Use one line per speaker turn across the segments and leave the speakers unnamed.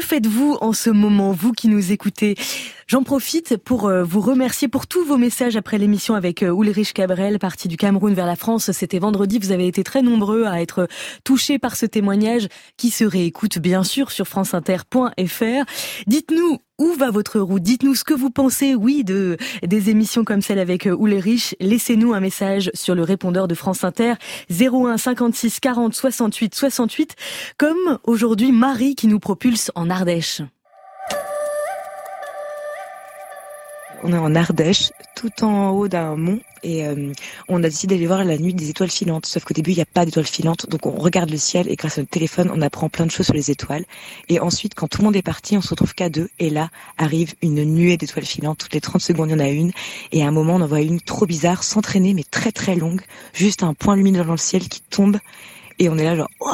faites-vous en ce moment, vous qui nous écoutez? J'en profite pour vous remercier pour tous vos messages après l'émission avec Ulrich Cabrel, parti du Cameroun vers la France. C'était vendredi, vous avez été très nombreux à être touchés par ce témoignage qui se réécoute bien sûr sur franceinter.fr. Dites-nous où va votre route? Dites-nous ce que vous pensez, des émissions comme celle avec Ulrich. Laissez-nous un message sur le répondeur de France Inter, 01 56 40 68 68, comme aujourd'hui Marie qui nous propulse en Ardèche.
On est en Ardèche, tout en haut d'un mont, et on a décidé d'aller voir la nuit des étoiles filantes. Sauf qu'au début, il n'y a pas d'étoiles filantes, donc on regarde le ciel, et grâce à notre téléphone, on apprend plein de choses sur les étoiles. Et ensuite, quand tout le monde est parti, on se retrouve qu'à deux, et là arrive une nuée d'étoiles filantes. Toutes les 30 secondes, il y en a une, et à un moment, on en voit une trop bizarre, s'entraîner, mais très très longue, juste un point lumineux dans le ciel qui tombe, et on est là genre... Oh.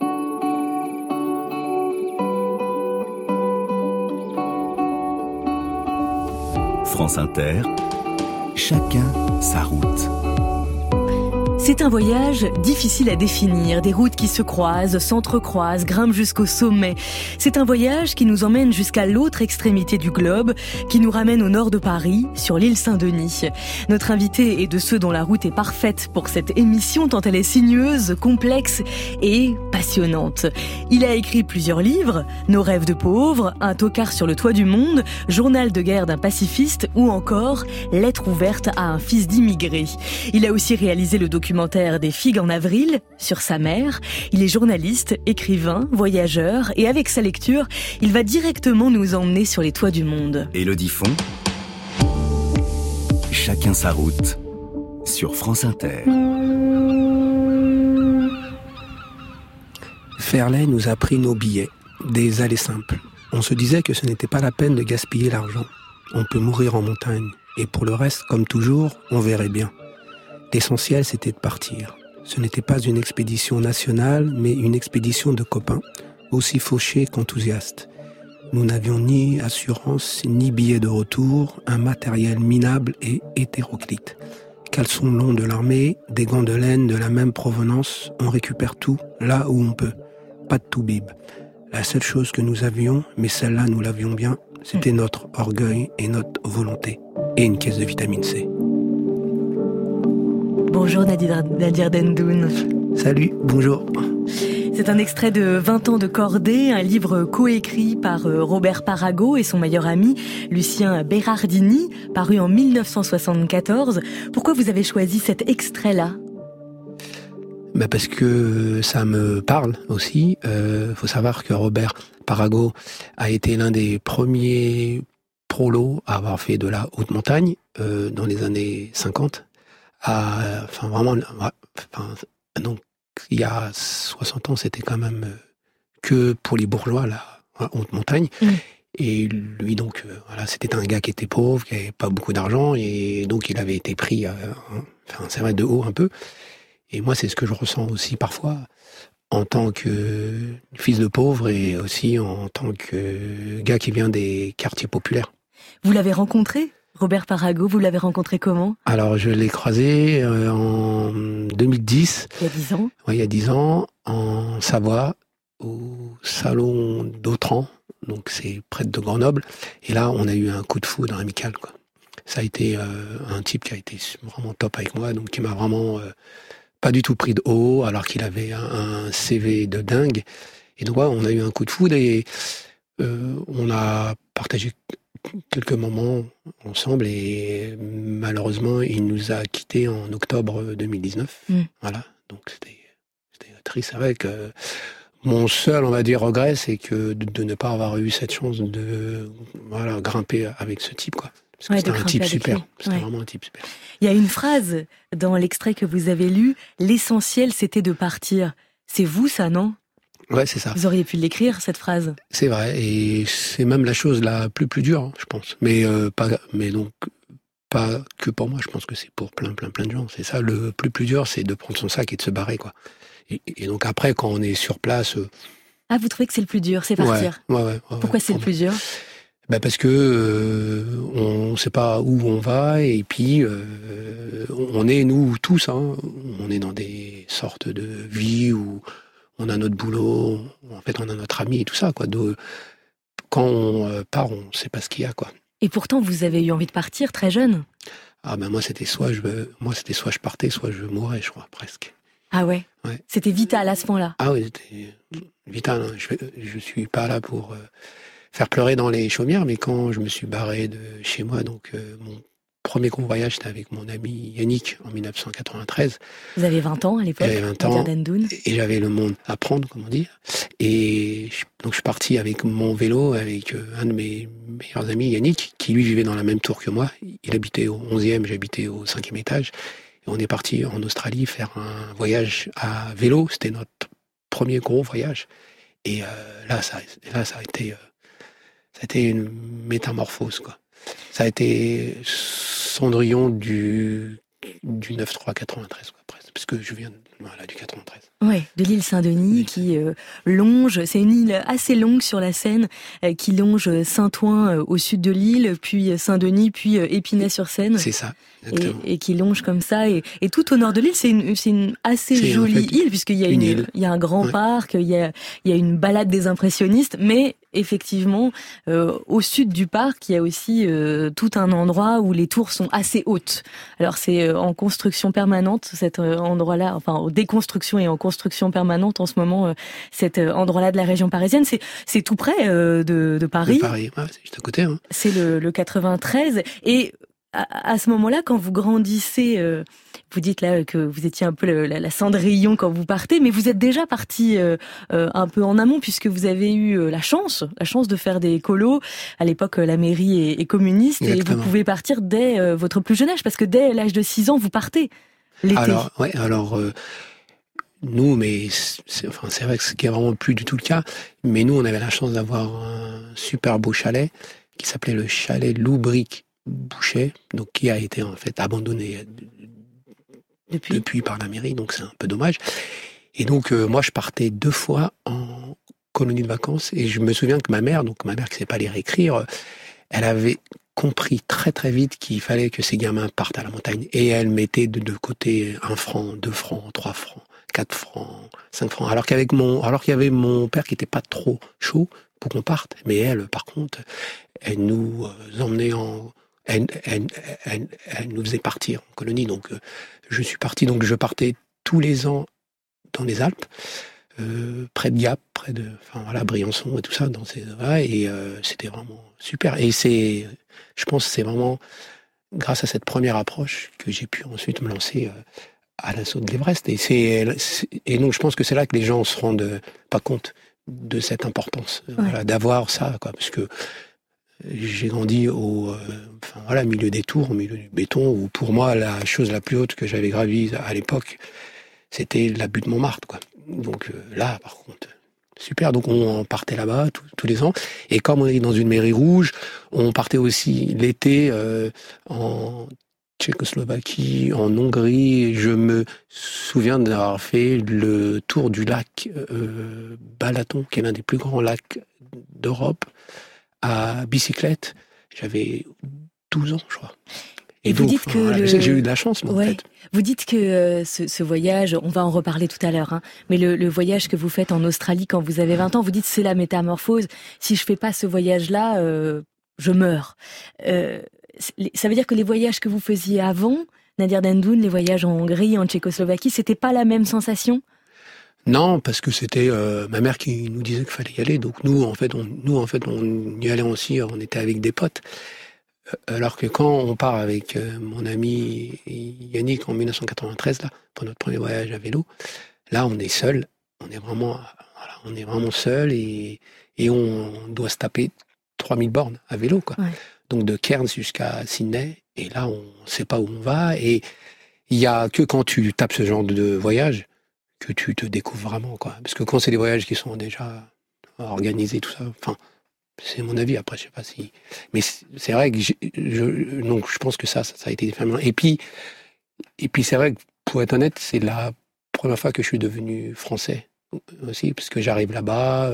France Inter, chacun sa route.
C'est un voyage difficile à définir, des routes qui se croisent, s'entrecroisent, grimpent jusqu'au sommet. C'est un voyage qui nous emmène jusqu'à l'autre extrémité du globe, qui nous ramène au nord de Paris, sur l'île Saint-Denis. Notre invité est de ceux dont la route est parfaite pour cette émission, tant elle est sinueuse, complexe et passionnante. Il a écrit plusieurs livres, Nos rêves de pauvres, Un tocard sur le toit du monde, Journal de guerre d'un pacifiste ou encore Lettre ouverte à un fils d'immigré. Il a aussi réalisé le documentaire Des figues en avril sur sa mère. Il est journaliste, écrivain, voyageur et avec sa lecture, il va directement nous emmener sur les toits du monde.
Élodie Font, chacun sa route sur France Inter.
Ferlet nous a pris nos billets, des allées simples. On se disait que ce n'était pas la peine de gaspiller l'argent. On peut mourir en montagne. Et pour le reste, comme toujours, on verrait bien. L'essentiel, c'était de partir. Ce n'était pas une expédition nationale, mais une expédition de copains, aussi fauchés qu'enthousiastes. Nous n'avions ni assurance, ni billet de retour, un matériel minable et hétéroclite. Caleçons longs de l'armée, des gants de laine de la même provenance, on récupère tout, là où on peut. Pas de toubib. La seule chose que nous avions, mais celle-là nous l'avions bien, c'était notre orgueil et notre volonté. Et une caisse de vitamine C.
Bonjour Nadir Dendoun.
Salut, bonjour.
C'est un extrait de 20 ans de cordée, un livre coécrit par Robert Parago et son meilleur ami Lucien Bérardini, paru en 1974. Pourquoi vous avez choisi cet extrait-là ?
Parce que ça me parle aussi. Faut savoir que Robert Parago a été l'un des premiers prolos à avoir fait de la haute montagne dans les années 50. Donc il y a 60 ans, c'était quand même que pour les bourgeois la haute montagne. Et lui donc c'était un gars qui était pauvre, qui avait pas beaucoup d'argent, et donc il avait été pris c'est vrai, de haut un peu. Et moi c'est ce que je ressens aussi parfois en tant que fils de pauvre et aussi en tant que gars qui vient des quartiers populaires.
Vous l'avez rencontré ? Robert Parago, vous l'avez rencontré comment ?
Alors, je l'ai croisé en 2010.
Il y a 10 ans ?
Oui, il y a 10 ans, en Savoie, au salon d'Autran, donc c'est près de Grenoble. Et là, on a eu un coup de foudre amical, quoi. Ça a été un type qui a été vraiment top avec moi, donc qui m'a vraiment pas du tout pris de haut, alors qu'il avait un CV de dingue. Et donc, on a eu un coup de foudre et on a partagé quelques moments ensemble et malheureusement il nous a quittés en octobre 2019. Voilà, donc c'était triste. C'est vrai que mon seul, on va dire, regret, c'est que de ne pas avoir eu cette chance de grimper avec ce type, quoi. Parce que c'était un type super. C'était vraiment un type super.
Il y a une phrase dans l'extrait que vous avez lu, l'essentiel c'était de partir. C'est vous ça, non ?
Ouais, c'est ça.
Vous auriez pu l'écrire, cette phrase.
C'est vrai, et c'est même la chose la plus dure, je pense. Mais pas que pour moi, je pense que c'est pour plein de gens. C'est ça, le plus dur, c'est de prendre son sac et de se barrer, quoi. Et donc après, quand on est sur place...
Ah, vous trouvez que c'est le plus dur, c'est partir ?
Ouais.
Pourquoi c'est le plus dur ?
Parce que on sait pas où on va, et puis on est, nous tous, on est dans des sortes de vies où... On a notre boulot, en fait on a notre ami et tout ça, quoi. quand on part, on ne sait pas ce qu'il y a, quoi.
Et pourtant, vous avez eu envie de partir très jeune.
Ah ben moi, c'était soit je partais, soit je mourais, je crois, presque.
Ah ouais. C'était vital à ce point-là.
Ah oui, c'était vital. Hein. Je suis pas là pour faire pleurer dans les chaumières, mais quand je me suis barré de chez moi, donc mon premier gros voyage, c'était avec mon ami Yannick en 1993.
Vous avez 20 ans à l'époque.
J'avais 20 ans et j'avais le monde à prendre, comme on dit. Et donc je suis parti avec mon vélo, avec un de mes meilleurs amis, Yannick, qui lui vivait dans la même tour que moi. Il habitait au 11e, j'habitais au 5e étage. Et on est parti en Australie faire un voyage à vélo. C'était notre premier gros voyage. Et là, ça a été une métamorphose, quoi. Ça a été Cendrillon du 9-3-93, quoi, presque, parce que je viens du 93.
Ouais, de l'île Saint-Denis qui longe, c'est une île assez longue sur la Seine, qui longe Saint-Ouen au sud de l'île, puis Saint-Denis, puis Épinay-sur-Seine.
C'est ça, exactement.
Et qui longe comme ça, et tout au nord de l'île, c'est une assez jolie île, puisqu'il y a il y a un grand parc, il y a une balade des impressionnistes, mais effectivement, au sud du parc, il y a aussi tout un endroit où les tours sont assez hautes. Alors c'est en construction permanente, cet endroit-là, enfin en déconstruction et en construction permanente en ce moment, cet endroit-là de la région parisienne. C'est tout près de Paris.
De Paris, ouais, c'est juste à côté. Hein.
C'est le 93. Et à ce moment-là, quand vous grandissez, vous dites là que vous étiez un peu la Cendrillon quand vous partez, mais vous êtes déjà parti un peu en amont puisque vous avez eu la chance de faire des colos. À l'époque, la mairie est communiste. Exactement. Et vous pouvez partir dès votre plus jeune âge parce que dès l'âge de 6 ans, vous partez l'été.
Alors, nous, mais c'est vrai que ce qui est vraiment plus du tout le cas, mais nous, on avait la chance d'avoir un super beau chalet qui s'appelait le chalet Loubric Boucher, donc qui a été en fait abandonné depuis par la mairie, donc c'est un peu dommage. Et donc moi je partais 2 fois en colonie de vacances et je me souviens que ma mère qui sait pas lire et écrire, elle avait compris très très vite qu'il fallait que ces gamins partent à la montagne et elle mettait de côté 1 franc, 2 francs, 3 francs, 4 francs, 5 francs, alors qu'il y avait mon père qui était pas trop chaud pour qu'on parte, mais elle par contre elle nous emmenait elle nous faisait partir en colonie, donc je suis parti, donc je partais tous les ans dans les Alpes, près de Gap, Briançon et tout ça, dans ces et c'était vraiment super. Et je pense que c'est vraiment grâce à cette première approche que j'ai pu ensuite me lancer à l'assaut de l'Everest. Et donc je pense que c'est là que les gens se rendent pas compte de cette importance, d'avoir ça, quoi, parce que j'ai grandi au milieu des tours, au milieu du béton, où pour moi, la chose la plus haute que j'avais gravie à l'époque, c'était la butte Montmartre, quoi. Donc là, par contre, super. Donc on partait là-bas tous les ans. Et comme on est dans une mairie rouge, on partait aussi l'été en Tchécoslovaquie, en Hongrie. Je me souviens d'avoir fait le tour du lac Balaton, qui est l'un des plus grands lacs d'Europe, à bicyclette. J'avais 12 ans, je crois.
Et donc, vous dites que
j'ai eu de la chance, moi, en fait.
Vous dites que ce voyage, on va en reparler tout à l'heure, hein, mais le voyage que vous faites en Australie quand vous avez 20 ans, vous dites c'est la métamorphose. Si je fais pas ce voyage-là, je meurs. Ça veut dire que les voyages que vous faisiez avant, Nadir Dendoun, les voyages en Hongrie, en Tchécoslovaquie, c'était pas la même sensation ?
Non, parce que c'était ma mère qui nous disait qu'il fallait y aller. Donc nous, en fait, on y allait aussi. On était avec des potes. Alors que quand on part avec mon ami Yannick en 1993, là, pour notre premier voyage à vélo, là, on est seul. On est vraiment seul et on doit se taper 3000 bornes à vélo, quoi. Ouais. Donc de Cairns jusqu'à Sydney. Et là, on sait pas où on va. Et il y a que quand tu tapes ce genre de voyage que tu te découvres vraiment, quoi. Parce que quand c'est des voyages qui sont déjà organisés, tout ça, enfin, c'est mon avis, après, je sais pas si... Mais c'est vrai que donc je pense que ça a été déterminant. Et puis c'est vrai que, pour être honnête, c'est la première fois que je suis devenu français aussi, parce que j'arrive là-bas,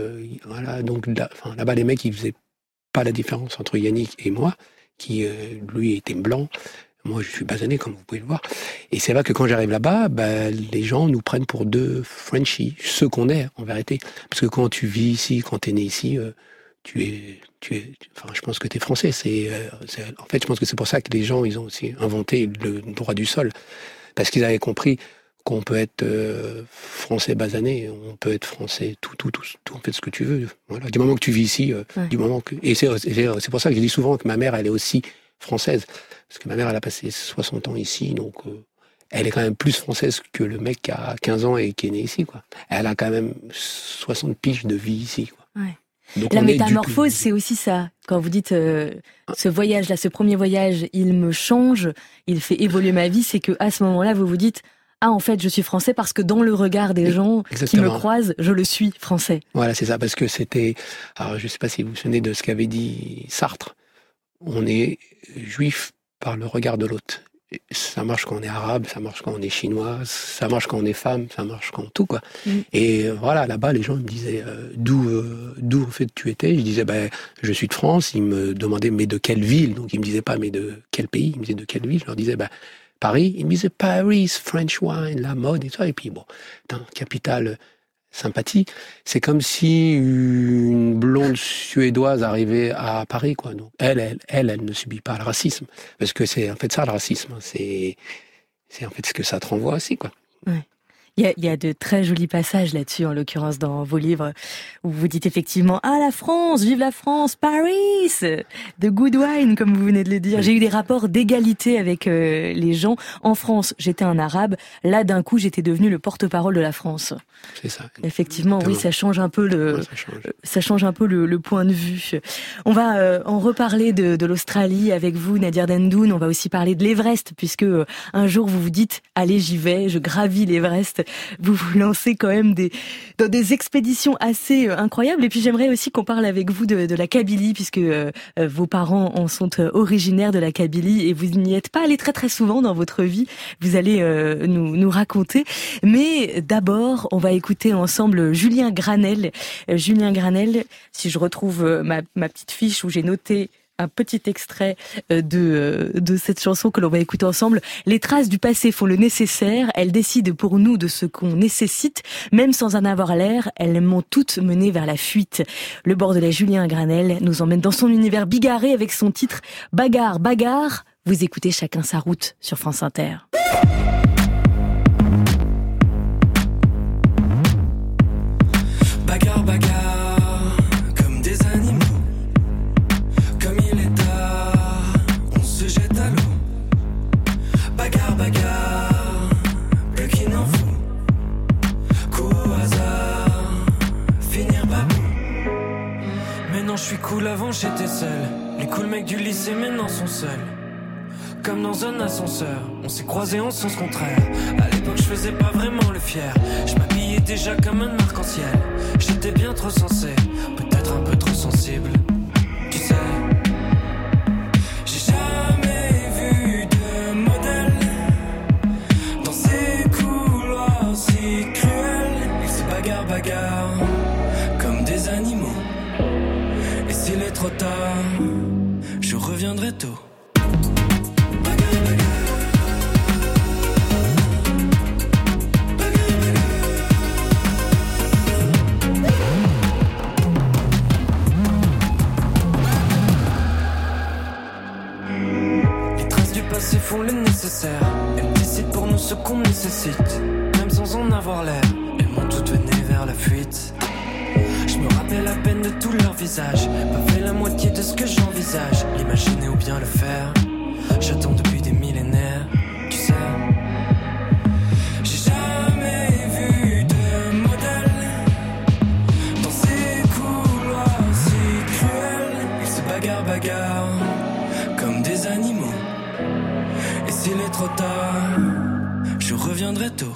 donc là-bas, les mecs, ils faisaient pas la différence entre Yannick et moi, qui, lui, était blanc. Moi, je suis basané, comme vous pouvez le voir. Et c'est vrai que quand j'arrive là-bas, les gens nous prennent pour 2 Frenchies, ceux qu'on est, en vérité. Parce que quand tu vis ici, quand t'es né ici, enfin, je pense que t'es français. En fait, je pense que c'est pour ça que les gens, ils ont aussi inventé le droit du sol. Parce qu'ils avaient compris qu'on peut être français basané, on peut être français tout, en fait, ce que tu veux. Voilà. Du moment que tu vis ici, Et c'est pour ça que je dis souvent que ma mère, elle est aussi française. Parce que ma mère, elle a passé 60 ans ici, donc elle est quand même plus française que le mec qui a 15 ans et qui est né ici, quoi. Elle a quand même 60 piges de vie ici, quoi.
Ouais.
Donc
la métamorphose, c'est aussi ça. Quand vous dites ce voyage-là, ce premier voyage, il me change, il fait évoluer ma vie, c'est que à ce moment-là, vous vous dites ah, en fait, je suis français parce que dans le regard des gens qui me croisent, je le suis français.
Voilà, c'est ça, parce que c'était... Alors, je ne sais pas si vous vous souvenez de ce qu'avait dit Sartre. On est juif par le regard de l'autre. Ça marche quand on est arabe, ça marche quand on est chinois, ça marche quand on est femme, ça marche quand tout, quoi. Et voilà, là-bas, les gens me disaient d'où en fait tu étais. Je disais je suis de France. Ils me demandaient mais de quelle ville. Donc ils me disaient pas mais de quel pays. Ils me disaient de quelle ville. Je leur disais Paris. Ils me disaient Paris, French wine, la mode et tout ça. Et puis bon, capitale sympathie. C'est comme si une blonde suédoise arrivait à Paris, quoi. Donc elle ne subit pas le racisme, parce que c'est en fait ça le racisme. C'est en fait ce que ça te renvoie aussi, quoi.
Ouais. Il y a de très jolis passages là-dessus, en l'occurrence dans vos livres, où vous dites effectivement « Ah, la France, vive la France, Paris !» De good wine, comme vous venez de le dire. Oui. J'ai eu des rapports d'égalité avec les gens. En France, j'étais un arabe. Là, d'un coup, j'étais devenu le porte-parole de la France.
C'est ça.
Effectivement, oui, ça change un peu ça change un peu le point de vue. On va en reparler de l'Australie avec vous, Nadir Dendoun. On va aussi parler de l'Everest, puisque un jour, vous vous dites « Allez, j'y vais, je gravis l'Everest ». Vous vous lancez quand même dans des expéditions assez incroyables. Et puis j'aimerais aussi qu'on parle avec vous de la Kabylie, puisque vos parents en sont originaires de la Kabylie et vous n'y êtes pas allé très très souvent dans votre vie. Vous allez nous raconter. Mais d'abord, on va écouter ensemble Julien Granel. Julien Granel, si je retrouve ma petite fiche où j'ai noté un petit extrait de cette chanson que l'on va écouter ensemble. Les traces du passé font le nécessaire. Elles décident pour nous de ce qu'on nécessite. Même sans en avoir l'air, elles m'ont toutes mené vers la fuite. Le bordelais Julien Granel nous emmène dans son univers bigarré avec son titre « Bagarre, bagarre ». Vous écoutez Chacun sa route sur France Inter.
Bagarre, bagarre. Bagarre, plus qu'il n'en faut. Coup au hasard, finir babou. Maintenant je suis cool, avant j'étais seul. Les cool mecs du lycée maintenant sont seuls. Comme dans un ascenseur, on s'est croisés en sens contraire. À l'époque je faisais pas vraiment le fier. Je m'habillais déjà comme un arc-en-ciel. J'étais bien trop sensé, peut-être un peu trop sensible. Tu sais, j'ai jamais vu de modèle dans ces couloirs si cruels. Ils se bagarre, comme des animaux. Et s'il est trop tard, je reviendrai tôt. Font le nécessaire. Elles décident pour nous ce qu'on nécessite. Même sans en avoir l'air, elles m'ont toutes mené vers la fuite. Je me rappelle à peine de tout leur visage. Pas fait la moitié de ce que j'envisage. L'imaginer ou bien le faire. J'attends depuis des millénaires. Tu sais, j'ai jamais vu de modèle dans ces couloirs si cruels. Ils se bagarrent comme des animaux. Et s'il est trop tard, je reviendrai tôt.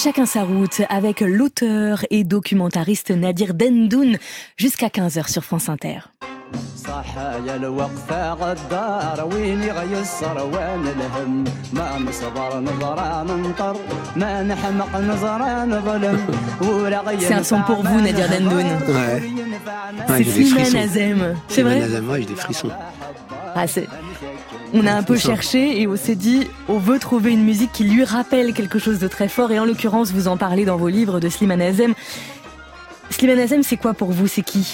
Chacun sa route avec l'auteur et documentariste Nadir Dendoun jusqu'à 15h sur France Inter.
صحايا الوقفة غدار وين يغيسر وين الهم ما نصبر نظرة ننطر ما نحمق نظرة نظلم.
C'est un son pour vous, Nadir Dendoun.
Ouais.
C'est Slimane Azem. C'est vrai?
Slimane Azem, ouais, j'ai des frissons.
On a un peu cherché et on s'est dit, on veut trouver une musique qui lui rappelle quelque chose de très fort. Et en l'occurrence, vous en parlez dans vos livres de Slimane Azem. Slimane Azem, c'est quoi pour vous? C'est qui?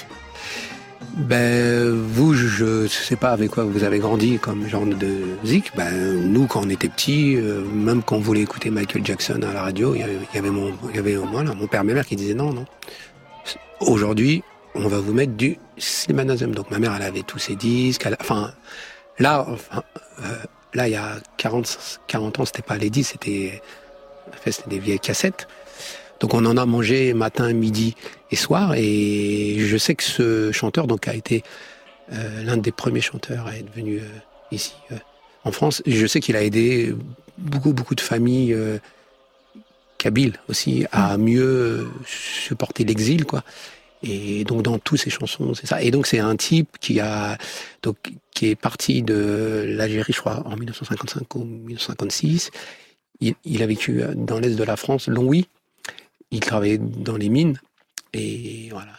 Vous, je sais pas avec quoi vous avez grandi comme genre de musique. Nous, quand on était petits, même quand on voulait écouter Michael Jackson à la radio, il y avait mon père et ma mère qui disaient non. Aujourd'hui, on va vous mettre du Slimane Azem. Donc ma mère, elle avait tous ses disques. Là, il y a 40 ans, c'était pas les disques, c'était des vieilles cassettes. Donc on en a mangé matin, midi et soir. Et je sais que ce chanteur donc a été l'un des premiers chanteurs à être venu ici en France. Je sais qu'il a aidé beaucoup de familles kabyles aussi à mieux supporter l'exil, quoi. Et donc dans toutes ses chansons, c'est ça. Et donc c'est un type qui est parti de l'Algérie, je crois, en 1955 ou 1956. Il a vécu dans l'est de la France, Longwy. Il travaillait dans les mines. Et voilà.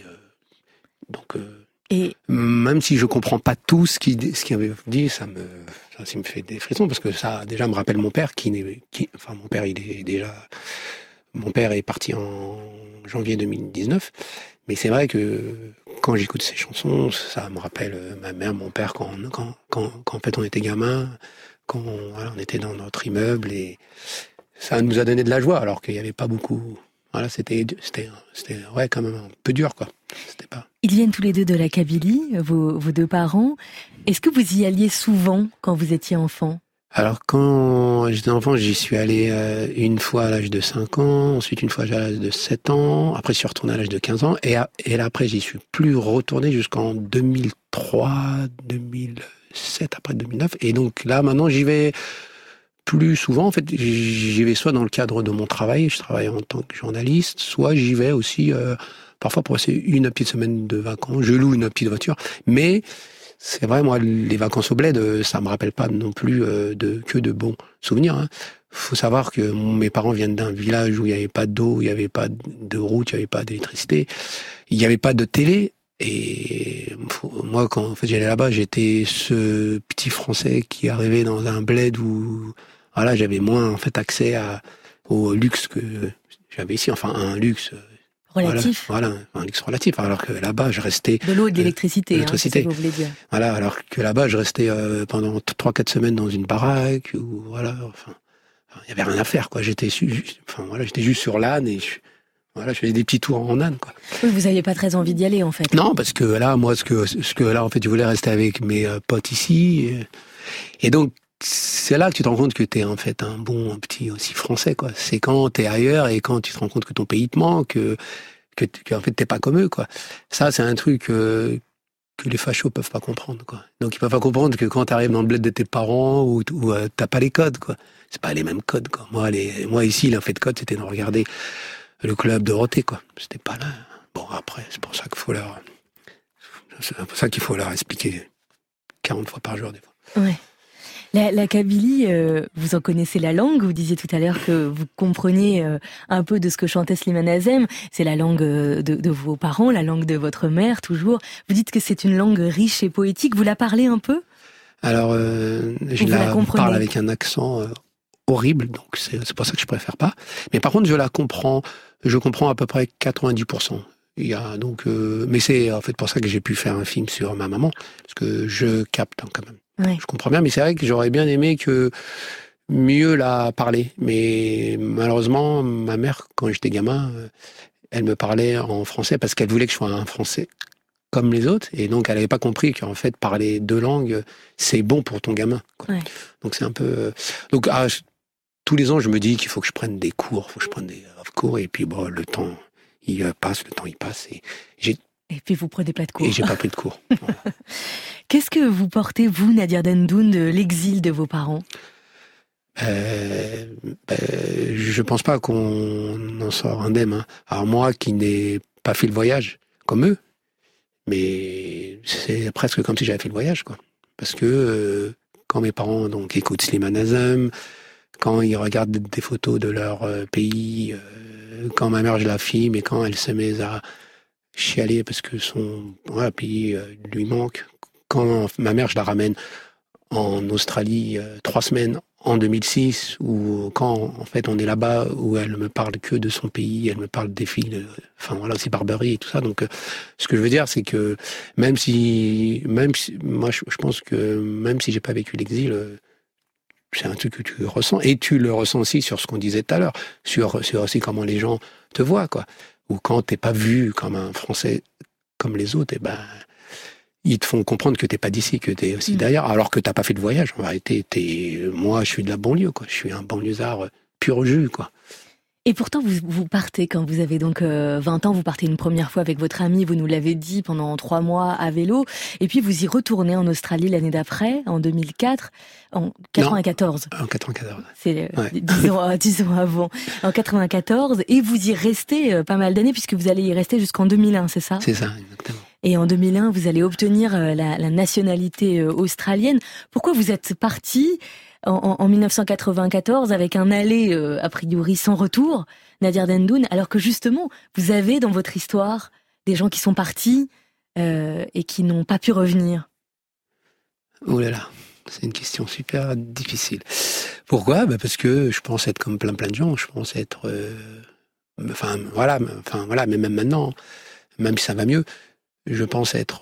Et même si je comprends pas tout ce qu'il avait dit, ça me fait des frissons parce que ça déjà me rappelle mon père mon père est parti en janvier 2019. Mais c'est vrai que quand j'écoute ces chansons, ça me rappelle ma mère, mon père quand en fait on était gamin, quand on était dans notre immeuble et ça nous a donné de la joie alors qu'il n'y avait pas beaucoup. Voilà, c'était quand même un peu dur, quoi. C'était pas.
Ils viennent tous les deux de la Kabylie, vos deux parents. Est-ce que vous y alliez souvent quand vous étiez enfant?
Alors, quand j'étais enfant, j'y suis allé une fois à l'âge de 5 ans, ensuite une fois à l'âge de 7 ans, après je suis retourné à l'âge de 15 ans, et là après j'y suis plus retourné jusqu'en 2003, 2007, après 2009, et donc là maintenant j'y vais plus souvent. En fait, j'y vais soit dans le cadre de mon travail, je travaille en tant que journaliste, soit j'y vais aussi parfois pour passer une petite semaine de vacances, je loue une petite voiture, mais c'est vrai, moi, les vacances au bled, ça me rappelle pas non plus que de bons souvenirs. Hein. Faut savoir que mes parents viennent d'un village où il n'y avait pas d'eau, il n'y avait pas de route, il n'y avait pas d'électricité, il n'y avait pas de télé. Et moi, quand en fait j'allais là-bas, j'étais ce petit Français qui arrivait dans un bled où voilà, j'avais moins en fait accès au luxe que j'avais ici. Enfin, un luxe.
Relatif.
Voilà, un luxe relatif. Alors que là-bas, je restais...
De l'eau et de l'électricité, c'est ce que vous voulez dire.
Voilà, alors que là-bas, je restais pendant 3-4 semaines dans une baraque, où voilà, enfin, il y avait rien à faire, quoi. J'étais juste sur l'âne et je faisais des petits tours en âne, quoi.
Oui, vous n'aviez pas très envie d'y aller, en fait.
Non, parce que là, moi, ce que là, en fait, je voulais rester avec mes potes ici. Et donc, c'est là que tu te rends compte que t'es en fait un bon petit aussi français, quoi. C'est quand t'es ailleurs et quand tu te rends compte que ton pays te manque, que en fait t'es pas comme eux, quoi. Ça, c'est un truc que les fachos peuvent pas comprendre, quoi. Donc ils peuvent pas comprendre que quand t'arrives dans le bled de tes parents ou t'as pas les codes, quoi. C'est pas les mêmes codes, quoi. Moi ici, l'un fait de code, c'était de regarder le club Dorothée, quoi. C'était pas là. Bon, après, c'est pour ça qu'il faut leur expliquer 40 fois par jour, des fois.
Ouais. La Kabylie, vous en connaissez la langue. Vous disiez tout à l'heure que vous compreniez un peu de ce que chantait Slimane Azem. C'est la langue de vos parents, la langue de votre mère, toujours. Vous dites que c'est une langue riche et poétique. Vous la parlez un peu?
Alors, je la parle avec un accent horrible, donc c'est pour ça que je préfère pas. Mais par contre, je comprends à peu près 90%. Il y a donc, mais c'est en fait pour ça que j'ai pu faire un film sur ma maman, parce que je capte quand même.
Ouais.
Je comprends bien, mais c'est vrai que j'aurais bien aimé que mieux la parler. Mais malheureusement, ma mère, quand j'étais gamin, elle me parlait en français parce qu'elle voulait que je sois un Français comme les autres. Et donc, elle n'avait pas compris qu'en fait, parler deux langues, c'est bon pour ton gamin, quoi. Ouais. Donc, c'est un peu... Donc, tous les ans, je me dis qu'il faut que je prenne des cours, cours. Et puis, bon, le temps, il passe. Et
puis vous prenez pas de cours.
Et j'ai pas pris de cours. Voilà.
Qu'est-ce que vous portez, vous, Nadir Dendoun, de l'exil de vos parents?
je pense pas qu'on en sort indemne. Hein. Alors moi, qui n'ai pas fait le voyage comme eux, mais c'est presque comme si j'avais fait le voyage, quoi. Parce que quand mes parents donc écoutent Slimane Azem, quand ils regardent des photos de leur pays, quand ma mère je la filme et quand elle se met à chialer parce que son pays lui manque, quand ma mère je la ramène en Australie 3 semaines en 2006, ou quand en fait on est là-bas, où elle me parle que de son pays, elle me parle des filles, c'est Barbarie et tout ça. Donc ce que je veux dire, c'est que même si moi je pense que même si j'ai pas vécu l'exil, c'est un truc que tu ressens, et tu le ressens aussi sur ce qu'on disait tout à l'heure, sur aussi comment les gens te voient, quoi. Ou quand t'es pas vu comme un Français comme les autres, et ils te font comprendre que t'es pas d'ici, que t'es aussi d'ailleurs, alors que t'as pas fait de voyage. En vérité, moi, je suis de la banlieue, quoi. Je suis un banlieusard pur jus, quoi.
Et pourtant, vous partez, quand vous avez donc 20 ans, vous partez une première fois avec votre ami, vous nous l'avez dit, pendant 3 mois à vélo, et puis vous y retournez en Australie l'année d'après, en 2004, en 94.
Non, en 94.
C'est 10 ans avant, en 94, et vous y restez pas mal d'années, puisque vous allez y rester jusqu'en 2001, c'est ça ?
C'est ça, exactement.
Et en 2001, vous allez obtenir la nationalité australienne. Pourquoi vous êtes parti en 1994 avec un aller a priori sans retour, Nadir Dendoun, alors que justement, vous avez dans votre histoire des gens qui sont partis et qui n'ont pas pu revenir?
Oh là là, c'est une question super difficile. Pourquoi ? Parce que je pense être comme plein de gens. Je pense être... mais même maintenant, même si ça va mieux, je pense être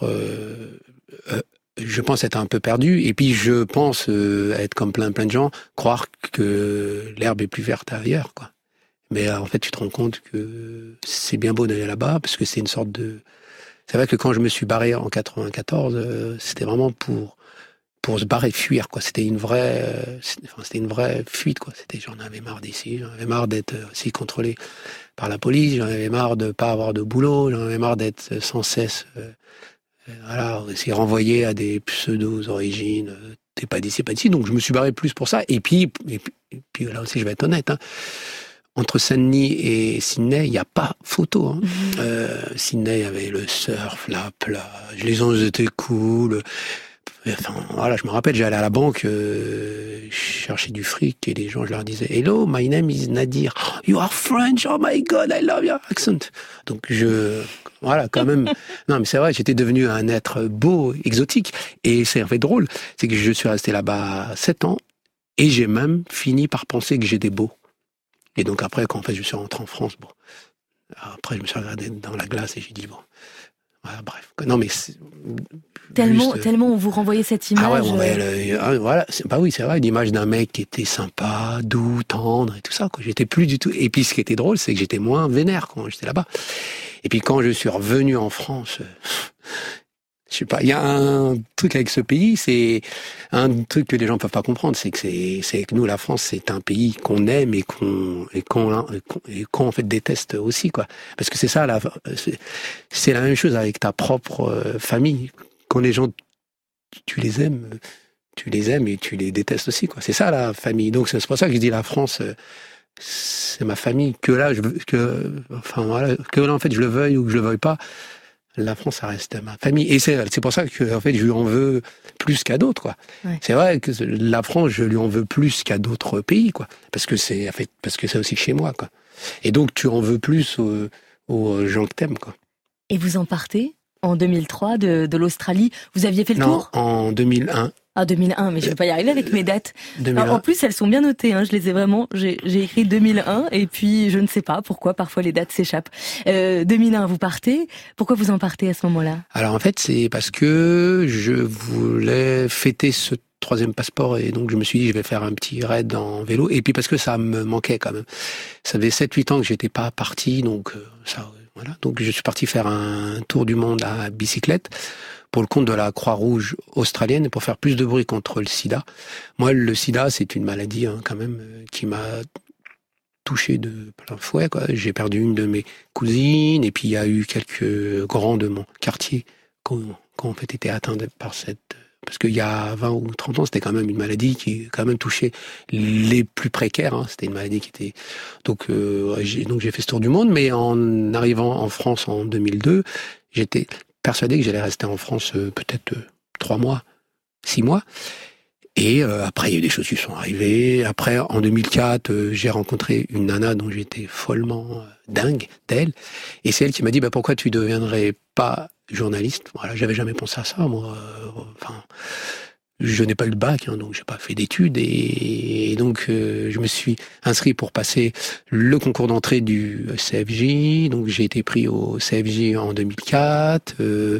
un peu perdu, et puis je pense être comme plein de gens, croire que l'herbe est plus verte ailleurs, quoi. Mais en fait, tu te rends compte que c'est bien beau d'aller là-bas, parce que c'est une sorte de... C'est vrai que quand je me suis barré en 94, c'était vraiment pour se barrer, fuir, quoi. C'était une vraie fuite, quoi. J'en avais marre d'ici, j'en avais marre d'être aussi contrôlé par la police, j'en avais marre de pas avoir de boulot, j'en avais marre d'être sans cesse c'est renvoyé à des pseudos origines, t'es pas d'ici, donc je me suis barré plus pour ça, et puis là aussi je vais être honnête, hein, entre Saint-Denis et Sydney, il n'y a pas photo, hein. Sydney avait le surf, la plage, les gens étaient cool. Je me rappelle, j'allais à la banque chercher du fric, et les gens, je leur disais « Hello, my name is Nadir. You are French, oh my God, I love your accent. » Donc quand même. Non, mais c'est vrai, j'étais devenu un être beau, exotique. Et c'est en fait drôle, c'est que je suis resté là-bas 7 ans, et j'ai même fini par penser que j'étais beau. Et donc après, quand en fait je suis rentré en France, après je me suis regardé dans la glace et j'ai dit bref. Non, mais
tellement on vous renvoyait cette image.
C'est vrai, l'image d'un mec qui était sympa, doux, tendre et tout ça, quoi. J'étais plus du tout. Et puis ce qui était drôle, c'est que j'étais moins vénère quand j'étais là-bas. Et puis quand je suis revenu en France, je sais pas, il y a un truc avec ce pays, c'est un truc que les gens peuvent pas comprendre, c'est que nous, la France, c'est un pays qu'on aime et qu'on en fait déteste aussi, quoi. Parce que c'est ça, c'est la même chose avec ta propre famille. Quand les gens, tu les aimes et tu les détestes aussi, quoi. C'est ça la famille. Donc c'est pour ça que je dis la France, c'est ma famille. Que là, en fait, je le veuille ou que je le veuille pas. La France, ça reste ma famille. Et c'est pour ça que, en fait, je lui en veux plus qu'à d'autres, quoi. Ouais. C'est vrai que la France, je lui en veux plus qu'à d'autres pays, quoi. Parce que c'est aussi chez moi, quoi. Et donc, tu en veux plus aux gens que t'aimes, quoi.
Et vous en partez en 2003 de l'Australie. Vous aviez fait le tour ?
En 2001.
Ah, 2001, mais je vais pas y arriver avec mes dates. Alors, en plus, elles sont bien notées, hein, je les ai vraiment, j'ai écrit 2001, et puis je ne sais pas pourquoi, parfois les dates s'échappent. 2001, vous partez. Pourquoi vous en partez à ce moment-là ? Alors, en fait, c'est parce que je voulais fêter ce 3e passeport, et donc je me suis dit, je vais faire un petit raid en vélo, et puis parce que ça me manquait quand même. Ça faisait 7-8 ans que j'étais pas parti, donc voilà. Donc je suis parti faire un tour du monde à bicyclette, pour le compte de la Croix-Rouge australienne, pour faire plus de bruit contre le sida. Moi, le sida, c'est une maladie quand même qui m'a touché de plein fouet, quoi. J'ai perdu une de mes cousines, et puis il y a eu quelques grands de mon quartier qui ont en fait été atteints par cette
Parce qu'il y a 20 ou 30 ans, c'était quand même une maladie qui quand même touchait les plus précaires. Hein. C'était une maladie qui était... Donc j'ai fait ce tour du monde, mais en arrivant en France en 2002, j'étais persuadé que j'allais rester en France peut-être 3 mois, 6 mois. Et après, il y a eu des choses qui sont arrivées. Après, en 2004, j'ai rencontré une nana dont j'étais follement dingue d'elle. Et c'est elle qui m'a dit, pourquoi tu deviendrais pas journaliste? Voilà, j'avais jamais pensé à ça, moi. Je n'ai pas eu le bac, hein, donc j'ai pas fait d'études. Et donc, je me suis inscrit pour passer le concours d'entrée du CFJ. Donc, j'ai été pris au CFJ en 2004.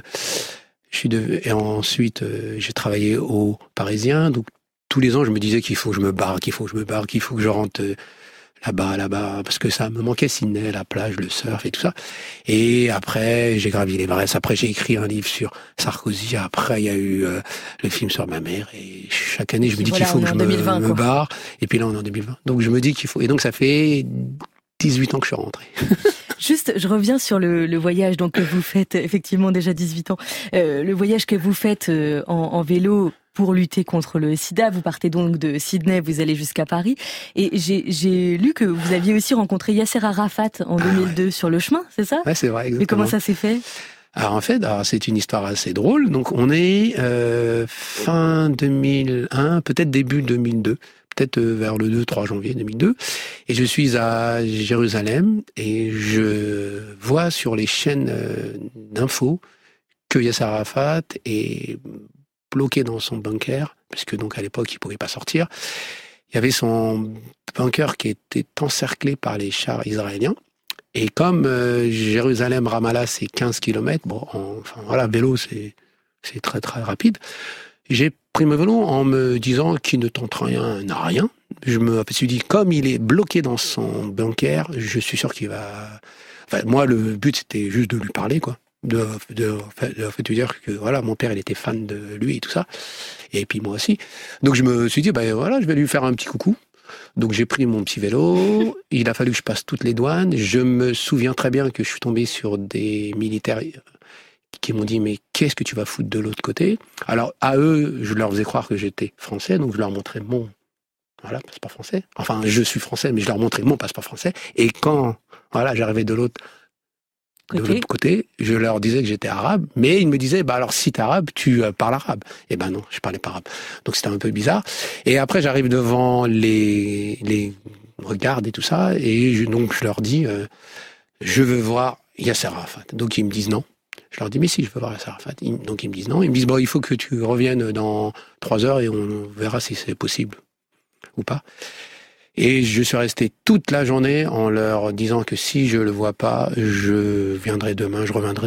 Et ensuite, j'ai travaillé au Parisien. Donc, tous les ans, je me disais qu'il faut que je me barre, qu'il faut que je rentre là-bas, parce que ça me manquait Sydney, la plage, le surf et tout ça. Et après, j'ai gravi l'Everest. Après, j'ai écrit un livre sur Sarkozy. Après, il y a eu le film sur ma mère. Et chaque année, je me dis qu'il faut que je me barre. Et puis là, on est en 2020. Donc, je me dis qu'il faut... Et donc, ça fait 18 ans que je suis rentré.
Juste, je reviens sur le voyage donc que vous faites, effectivement déjà 18 ans, le voyage que vous faites en vélo pour lutter contre le sida. Vous partez donc de Sydney, vous allez jusqu'à Paris. Et j'ai lu que vous aviez aussi rencontré Yasser Arafat en 2002 sur le chemin, c'est ça?
Ouais, c'est vrai, exactement.
Mais comment ça s'est fait?
Alors en fait, c'est une histoire assez drôle. Donc on est fin 2001, peut-être début 2002. Peut-être vers le 2-3 janvier 2002, et je suis à Jérusalem, et je vois sur les chaînes d'infos que Yasser Arafat est bloqué dans son bunker, puisque donc à l'époque il pouvait pas sortir. Il y avait son bunker qui était encerclé par les chars israéliens, et comme Jérusalem-Ramallah c'est 15 km, vélo c'est très très rapide. J'ai pris mon vélo en me disant qu'il ne tente rien n'a rien. Je me suis dit, comme il est bloqué dans son bunker, je suis sûr qu'il va... Enfin, moi, le but, c'était juste de lui parler, quoi. De lui dire que, voilà, mon père, il était fan de lui et tout ça. Et puis moi aussi. Donc je me suis dit, je vais lui faire un petit coucou. Donc j'ai pris mon petit vélo. Il a fallu que je passe toutes les douanes. Je me souviens très bien que je suis tombé sur des militaires qui m'ont dit, mais qu'est-ce que tu vas foutre de l'autre côté? Alors, à eux, je leur faisais croire que j'étais français, donc je leur montrais mon passeport français. Enfin, je suis français, mais je leur montrais mon passeport français. Et quand, j'arrivais de l'autre côté, je leur disais que j'étais arabe, mais ils me disaient, alors si t'es arabe, tu parles arabe. Et non, je parlais pas arabe. Donc c'était un peu bizarre. Et après, j'arrive devant les regardes et tout ça, et donc je leur dis, je veux voir Yasser Arafat. Donc ils me disent non. Je leur dis, mais si, je veux voir Yasser Arafat. Donc ils me disent non. Ils me disent, il faut que tu reviennes dans 3 heures et on verra si c'est possible ou pas. Et je suis resté toute la journée en leur disant que si je le vois pas, je reviendrai demain.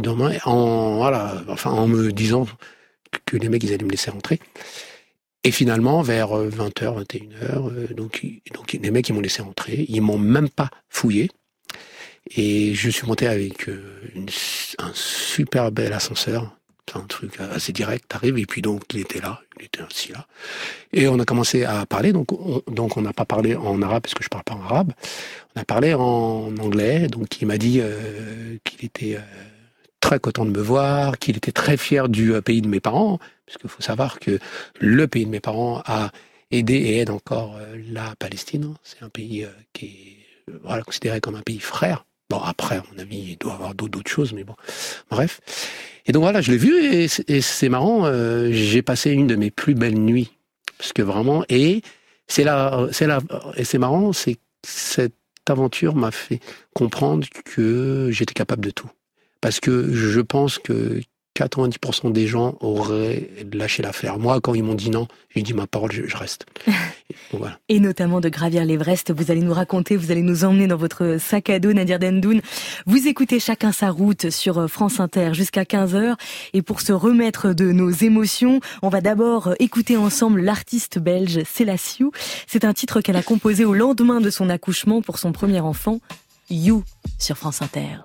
En me disant que les mecs, ils allaient me laisser rentrer. Et finalement, vers 20h, 21h, donc les mecs, ils m'ont laissé rentrer. Ils m'ont même pas fouillé. Et je suis monté avec un super bel ascenseur. C'est un truc assez direct. T'arrives, et puis donc, il était assis là. Et on a commencé à parler. Donc on n'a pas parlé en arabe, parce que je parle pas en arabe. On a parlé en anglais. Donc il m'a dit qu'il était très content de me voir, qu'il était très fier du pays de mes parents, parce qu'il faut savoir que le pays de mes parents a aidé et aide encore la Palestine. C'est un pays qui est considéré comme un pays frère. Bon, après, à mon avis, il doit y avoir d'autres choses, mais bon, bref. Et donc je l'ai vu, et c'est marrant, j'ai passé une de mes plus belles nuits. Parce que vraiment, et c'est marrant, c'est cette aventure m'a fait comprendre que j'étais capable de tout. Parce que je pense que 90% des gens auraient lâché l'affaire. Moi, quand ils m'ont dit non, j'ai dit ma parole, je reste. Donc, voilà.
Et notamment de gravir l'Everest. Vous allez nous raconter, vous allez nous emmener dans votre sac à dos, Nadir Dendoun. Vous écoutez Chacun sa route sur France Inter jusqu'à 15h. Et pour se remettre de nos émotions, on va d'abord écouter ensemble l'artiste belge Selassiou. C'est un titre qu'elle a composé au lendemain de son accouchement pour son premier enfant, You, sur France Inter.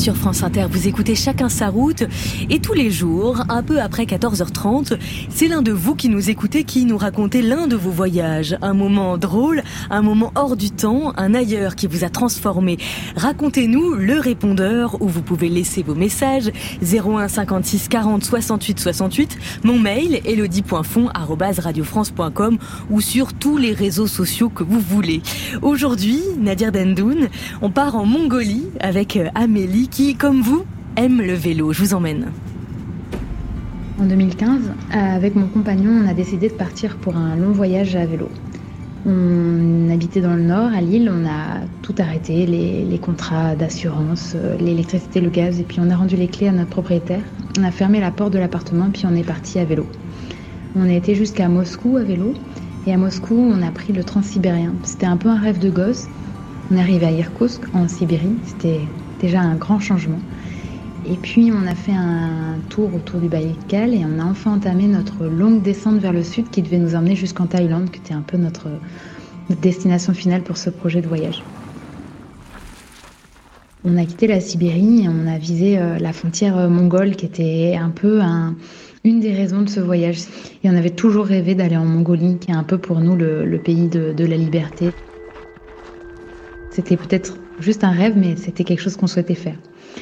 sur France Inter, vous écoutez Chacun sa route et tous les jours, un peu après 14h30, c'est l'un de vous qui nous écoutez qui nous racontez l'un de vos voyages. Un moment drôle, un moment hors du temps, un ailleurs qui vous a transformé. Racontez-nous le répondeur où vous pouvez laisser vos messages 01 56 40 68 68, mon mail elodie.fond@radiofrance.com ou sur tous les réseaux sociaux que vous voulez. Aujourd'hui, Nadir Dendoun, on part en Mongolie avec Amélie qui, comme vous, aime le vélo. Je vous emmène.
En 2015, avec mon compagnon, on a décidé de partir pour un long voyage à vélo. On habitait dans le nord, à Lille, on a tout arrêté, les contrats d'assurance, l'électricité, le gaz, et puis on a rendu les clés à notre propriétaire. On a fermé la porte de l'appartement, puis on est parti à vélo. On a été jusqu'à Moscou à vélo, et à Moscou, on a pris le transsibérien. C'était un peu un rêve de gosse. On est arrivé à Irkoutsk, en Sibérie, c'était déjà un grand changement. Et puis on a fait un tour autour du Baïkal et on a enfin entamé notre longue descente vers le sud qui devait nous emmener jusqu'en Thaïlande, qui était un peu notre destination finale pour ce projet de voyage. On a quitté la Sibérie et on a visé la frontière mongole qui était un peu une des raisons de ce voyage. Et on avait toujours rêvé d'aller en Mongolie, qui est un peu pour nous le pays de la liberté. C'était peut-être juste un rêve, mais c'était quelque chose qu'on souhaitait faire.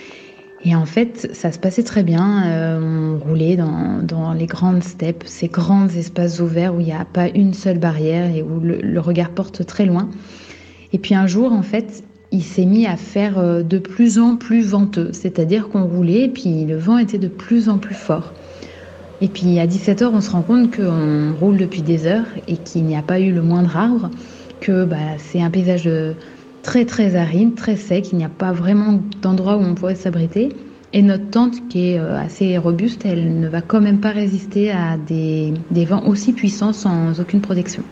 Et en fait, ça se passait très bien. On roulait dans les grandes steppes, ces grands espaces ouverts où il n'y a pas une seule barrière et où le regard porte très loin. Et puis un jour, en fait, il s'est mis à faire de plus en plus venteux. C'est-à-dire qu'on roulait et puis le vent était de plus en plus fort. Et puis à 17h, on se rend compte qu'on roule depuis des heures et qu'il n'y a pas eu le moindre arbre, que c'est un paysage très très aride, très sec, il n'y a pas vraiment d'endroit où on pourrait s'abriter. Et notre tente, qui est assez robuste, elle ne va quand même pas résister à des vents aussi puissants sans aucune protection.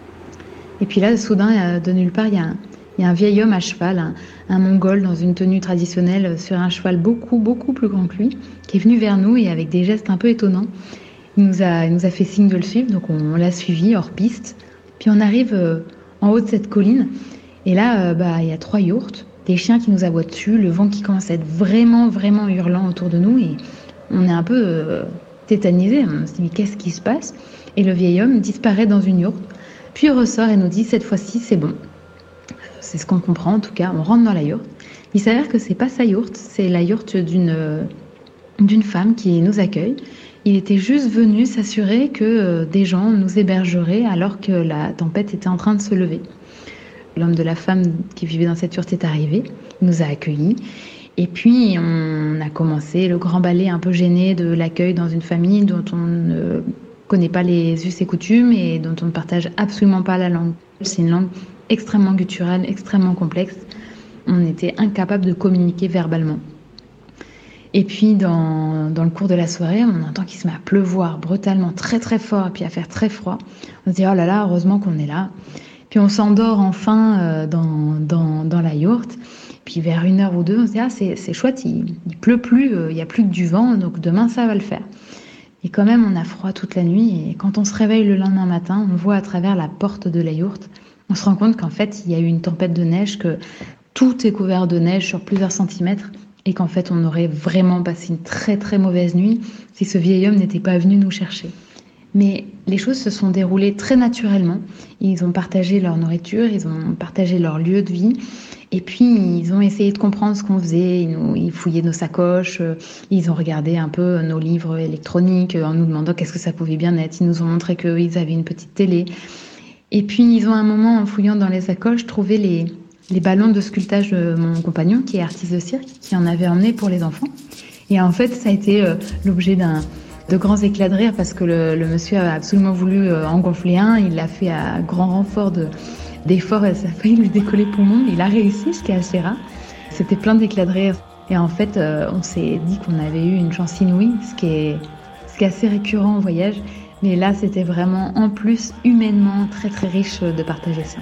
Et puis là, soudain, de nulle part, il y a un vieil homme à cheval, un Mongol dans une tenue traditionnelle, sur un cheval beaucoup beaucoup plus grand que lui, qui est venu vers nous et avec des gestes un peu étonnants, il nous a fait signe de le suivre, donc on l'a suivi hors piste. Puis on arrive en haut de cette colline. Et là, il y a 3 yourtes, des chiens qui nous aboient dessus, le vent qui commence à être vraiment, vraiment hurlant autour de nous. Et on est un peu tétanisés. On se dit, mais qu'est-ce qui se passe ? Et le vieil homme disparaît dans une yourte, puis ressort et nous dit, cette fois-ci, c'est bon. C'est ce qu'on comprend, en tout cas. On rentre dans la yourte. Il s'avère que c'est pas sa yourte, c'est la yourte d'une femme qui nous accueille. Il était juste venu s'assurer que des gens nous hébergeraient alors que la tempête était en train de se lever. L'homme de la femme qui vivait dans cette yourte est arrivé, il nous a accueillis. Et puis, on a commencé le grand balai un peu gêné de l'accueil dans une famille dont on ne connaît pas les us et coutumes et dont on ne partage absolument pas la langue. C'est une langue extrêmement gutturale, extrêmement complexe. On était incapable de communiquer verbalement. Et puis, dans le cours de la soirée, on entend qu'il se met à pleuvoir brutalement, très très fort, et puis à faire très froid. On se dit, oh là là, heureusement qu'on est là. Puis on s'endort enfin dans la yourte. Puis vers 1h ou 2, on se dit, c'est chouette, il pleut plus, il n'y a plus que du vent, donc demain ça va le faire. Et quand même, on a froid toute la nuit. Et quand on se réveille le lendemain matin, on voit à travers la porte de la yourte, on se rend compte qu'en fait, il y a eu une tempête de neige, que tout est couvert de neige sur plusieurs centimètres. Et qu'en fait, on aurait vraiment passé une très très mauvaise nuit si ce vieil homme n'était pas venu nous chercher. Mais les choses se sont déroulées très naturellement. Ils ont partagé leur nourriture, ils ont partagé leur lieu de vie. Et puis, ils ont essayé de comprendre ce qu'on faisait. Ils fouillaient nos sacoches, ils ont regardé un peu nos livres électroniques en nous demandant qu'est-ce que ça pouvait bien être. Ils nous ont montré qu'ils avaient une petite télé. Et puis, ils ont à un moment, en fouillant dans les sacoches, trouvé les ballons de sculptage de mon compagnon, qui est artiste de cirque, qui en avait emmené pour les enfants. Et en fait, ça a été l'objet de grands éclats de rire parce que le monsieur a absolument voulu en gonfler un. Il l'a fait à grand renfort d'efforts et ça a failli lui décoller le poumon. Il a réussi, ce qui est assez rare. C'était plein d'éclats de rire. Et en fait, on s'est dit qu'on avait eu une chance inouïe, ce qui est assez récurrent en voyage. Mais là, c'était vraiment, en plus, humainement, très très riche de partager ça.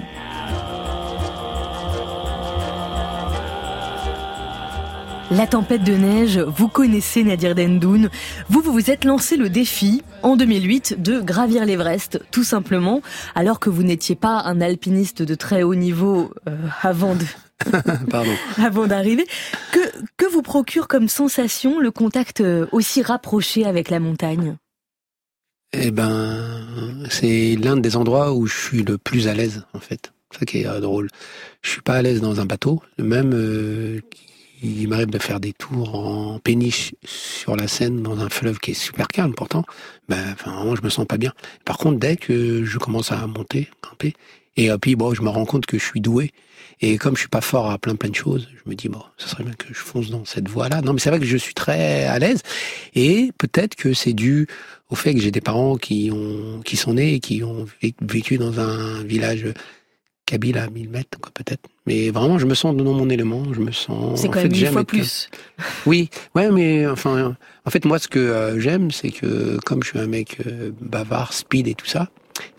La tempête de neige, vous connaissez Nadir Dendoun. Vous vous êtes lancé le défi, en 2008, de gravir l'Everest, tout simplement, alors que vous n'étiez pas un alpiniste de très haut niveau avant
Pardon.
Avant d'arriver. Que vous procure comme sensation le contact aussi rapproché avec la montagne ?
Eh ben, c'est l'un des endroits où je suis le plus à l'aise, en fait. C'est ça qui est drôle. Je suis pas à l'aise dans un bateau. Même, il m'arrive de faire des tours en péniche sur la Seine, dans un fleuve qui est super calme, pourtant. Vraiment, je me sens pas bien. Par contre, dès que je commence à monter, grimper, et puis, je me rends compte que je suis doué. Et comme je suis pas fort à plein de choses, je me dis, ça serait bien que je fonce dans cette voie-là. Non, mais c'est vrai que je suis très à l'aise. Et peut-être que c'est dû au fait que j'ai des parents qui sont nés et qui ont vécu dans un village kabyle à 1000 mètres, quoi, peut-être. Mais vraiment, je me sens dans mon élément. Je me sens.
C'est quand même 1000 fois plus.
Oui, ouais, mais enfin, en fait, moi, ce que j'aime, c'est que comme je suis un mec bavard, speed et tout ça,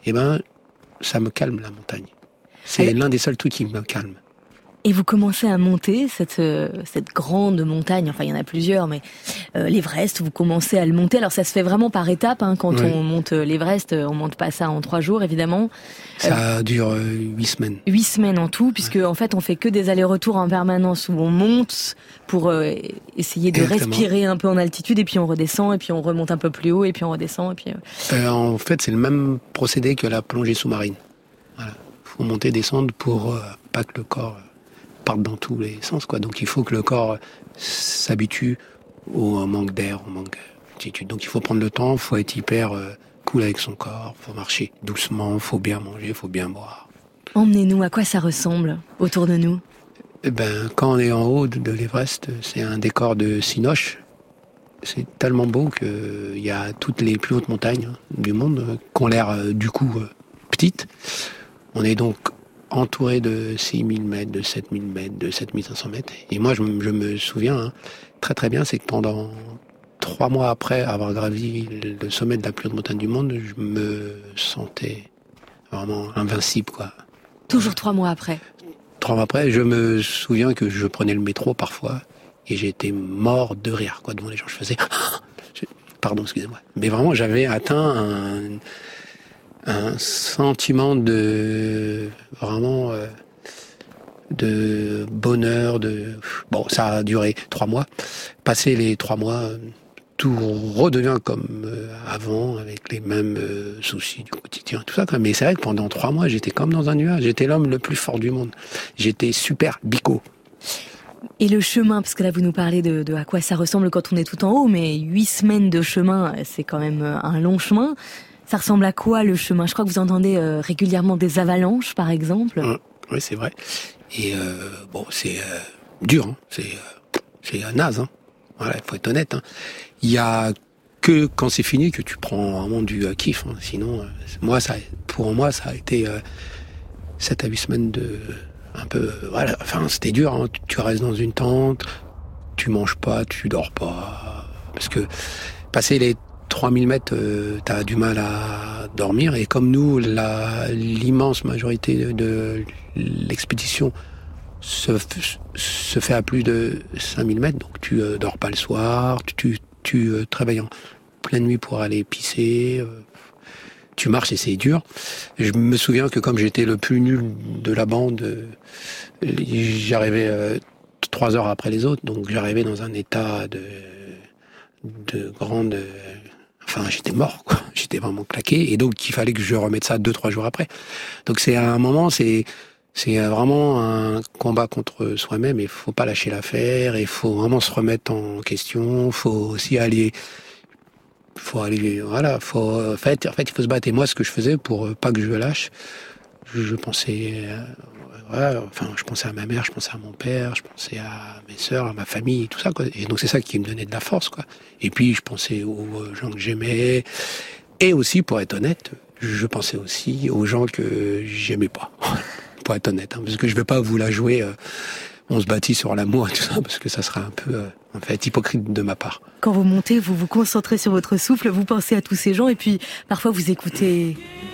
ça me calme la montagne. C'est l'un des seuls trucs qui me calme.
Et vous commencez à monter cette grande montagne, enfin il y en a plusieurs, mais l'Everest, vous commencez à le monter. Alors ça se fait vraiment par étapes, quand on monte l'Everest, on monte pas ça en 3 jours évidemment.
Ça dure 8 semaines.
8 semaines en tout, puisque en fait on fait que des allers-retours en permanence où on monte pour essayer de respirer un peu en altitude, et puis on redescend, et puis on remonte un peu plus haut, et puis on redescend, et puis.
En fait, c'est le même procédé que la plongée sous-marine. Voilà. Faut monter, descendre pour pas que le corps parte dans tous les sens, quoi. Donc il faut que le corps s'habitue au manque d'air, au manque d'altitude. Donc il faut prendre le temps, il faut être hyper cool avec son corps, il faut marcher doucement, il faut bien manger, il faut bien boire.
Emmenez-nous, à quoi ça ressemble autour de nous ?
Quand on est en haut de l'Everest, c'est un décor de cinoche. C'est tellement beau qu'il y a toutes les plus hautes montagnes du monde qui ont l'air du coup petites. On est donc entouré de 6000 mètres, de 7000 mètres, de 7500 mètres. Et moi, je me souviens très très bien, c'est que pendant 3 mois après avoir gravi le sommet de la plus haute montagne du monde, je me sentais vraiment invincible, quoi.
Toujours 3 mois après.
3 mois après, je me souviens que je prenais le métro parfois et j'étais mort de rire, quoi, devant les gens. Je faisais... Pardon, excusez-moi. Mais vraiment, j'avais atteint un sentiment de vraiment de bonheur, ça a duré 3 mois. Passé les 3 mois, tout redevient comme avant, avec les mêmes soucis du quotidien, tout ça. Mais c'est vrai que pendant 3 mois, j'étais comme dans un nuage. J'étais l'homme le plus fort du monde. J'étais super bico.
Et le chemin, parce que là vous nous parlez de à quoi ça ressemble quand on est tout en haut, mais 8 semaines de chemin, c'est quand même un long chemin. Ça ressemble à quoi le chemin ? Je crois que vous entendez régulièrement des avalanches, par exemple.
Oui, c'est vrai. Et c'est dur, c'est naze. Voilà, il faut être honnête. Il y a que quand c'est fini que tu prends vraiment du kiff. Sinon, pour moi, ça a été 7 à 8 semaines de un peu. Voilà, c'était dur. Tu restes dans une tente, tu manges pas, tu dors pas, parce que passer les 3000 mètres, t'as du mal à dormir. Et comme nous, l'immense majorité de l'expédition se fait à plus de 5000 mètres, donc tu dors pas le soir, tu te réveilles en pleine nuit pour aller pisser, tu marches et c'est dur. Je me souviens que comme j'étais le plus nul de la bande, j'arrivais 3 heures après les autres, donc j'arrivais dans un état de grande... j'étais mort, quoi. J'étais vraiment claqué. Et donc, il fallait que je remette ça 2-3 jours après. Donc, c'est à un moment, c'est vraiment un combat contre soi-même. Il faut pas lâcher l'affaire. Il faut vraiment se remettre en question. Faut aussi aller... Voilà. En fait, il faut se battre. Et moi, ce que je faisais pour pas que je lâche, je pensais... je pensais à ma mère, je pensais à mon père, je pensais à mes sœurs, à ma famille, tout ça, quoi. Et donc c'est ça qui me donnait de la force, quoi. Et puis je pensais aux gens que j'aimais, et aussi, pour être honnête, je pensais aussi aux gens que j'aimais pas, pour être honnête, parce que je vais pas vous la jouer. On se bâtit sur l'amour et tout ça, parce que ça serait un peu hypocrite de ma part.
Quand vous montez, vous vous concentrez sur votre souffle, vous pensez à tous ces gens, et puis parfois vous écoutez.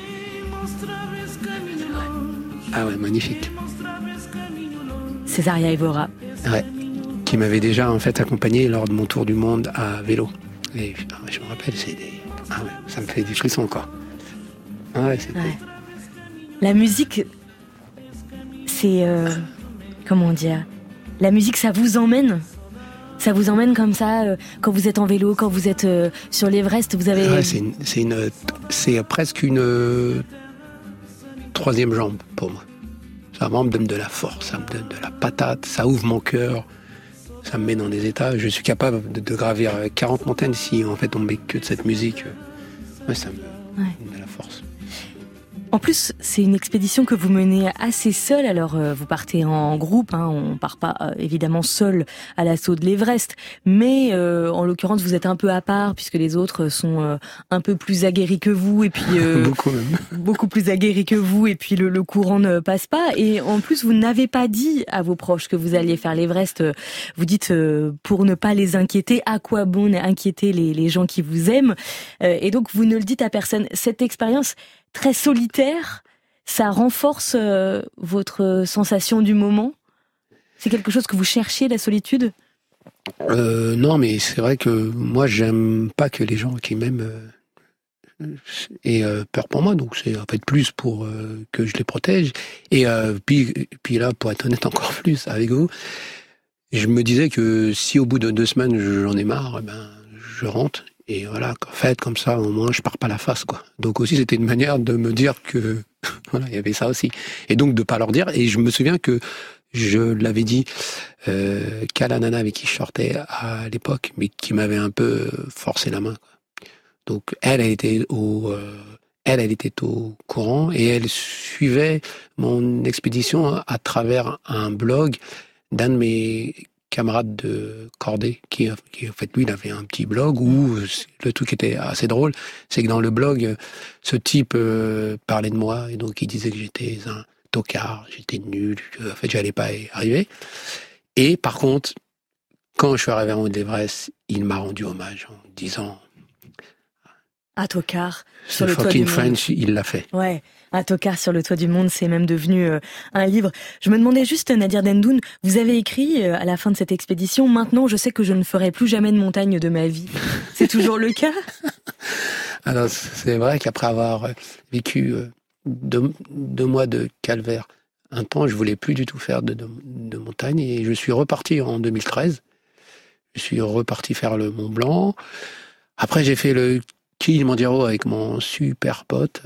Ah ouais, magnifique.
Césaria Évora.
Ouais, qui m'avait déjà accompagné lors de mon tour du monde à vélo. Et je me rappelle, ça me fait des frissons, quoi. Ah ouais, c'est cool.
La musique, c'est comment dire, la musique, ça vous emmène. Ça vous emmène comme ça, quand vous êtes en vélo, quand vous êtes sur l'Everest, vous avez...
Ouais, c'est presque une troisième jambe pour moi. Ça me donne de la force, ça me donne de la patate, ça ouvre mon cœur, ça me met dans des états. Je suis capable de gravir 40 montagnes si en fait on met que de cette musique. Ouais, ça me donne de la force.
En plus, c'est une expédition que vous menez assez seul. Alors, vous partez en groupe, hein, on part pas évidemment seul à l'assaut de l'Everest, mais en l'occurrence, vous êtes un peu à part puisque les autres sont un peu plus aguerris que vous et puis
beaucoup même.
Beaucoup plus aguerris que vous et puis le courant ne passe pas. Et en plus, vous n'avez pas dit à vos proches que vous alliez faire l'Everest. Vous dites pour ne pas les inquiéter. À quoi bon inquiéter les gens qui vous aiment? Et donc, vous ne le dites à personne. Cette expérience très solitaire, ça renforce votre sensation du moment? C'est quelque chose que vous cherchiez, la solitude?
Non, mais c'est vrai que moi, j'aime pas que les gens qui m'aiment aient peur pour moi. Donc c'est en fait plus pour que je les protège. Et puis là, pour être honnête encore plus avec vous, je me disais que si au bout de 2 semaines, j'en ai marre, je rentre. Et voilà, en fait, comme ça, au moins, je pars pas la face, quoi. Donc aussi, c'était une manière de me dire que, voilà, il y avait ça aussi. Et donc, de pas leur dire. Et je me souviens que je l'avais dit qu'à la nana avec qui je sortais à l'époque, mais qui m'avait un peu forcé la main, quoi. Donc, elle était au courant et elle suivait mon expédition à travers un blog d'un de mes camarade de cordée qui en fait lui il avait un petit blog où le truc était assez drôle, c'est que dans le blog ce type parlait de moi et donc il disait que j'étais un tocard, j'étais nul, en fait j'allais pas y arriver. Et par contre quand je suis arrivé en haut de l'Everest, il m'a rendu hommage en disant
un tocard sur le toit
fucking
du
French,
monde.
il l'a fait.
Ouais, un tocard sur le toit du monde, c'est même devenu un livre. Je me demandais juste, Nadir Dendoun, vous avez écrit à la fin de cette expédition, maintenant je sais que je ne ferai plus jamais de montagne de ma vie. C'est toujours le cas?
Alors c'est vrai qu'après avoir vécu 2 mois de calvaire, un temps je voulais plus du tout faire de montagne et je suis reparti en 2013. Je suis reparti faire le Mont Blanc. Après j'ai fait le Kilimanjaro avec mon super pote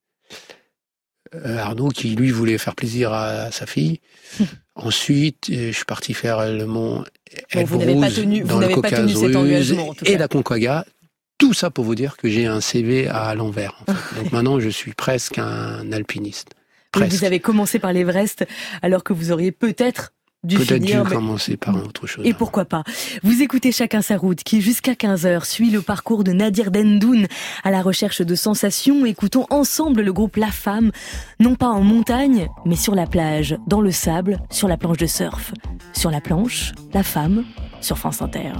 Arnaud qui lui voulait faire plaisir à sa fille. Ensuite, je suis parti faire le mont Elbrus dans le Caucase russe et la Concagua. Tout ça pour vous dire que j'ai un CV à l'envers. En fait. Donc maintenant, je suis presque un alpiniste. Presque.
Vous avez commencé par l'Everest alors que vous auriez peut-être dû
commencer par autre chose.
Et pourquoi pas. Vous écoutez Chacun sa route qui, jusqu'à 15h, suit le parcours de Nadir Dendoun à la recherche de sensations. Écoutons ensemble le groupe La Femme, non pas en montagne, mais sur la plage, dans le sable, sur la planche de surf. Sur la planche, La Femme, sur France Inter.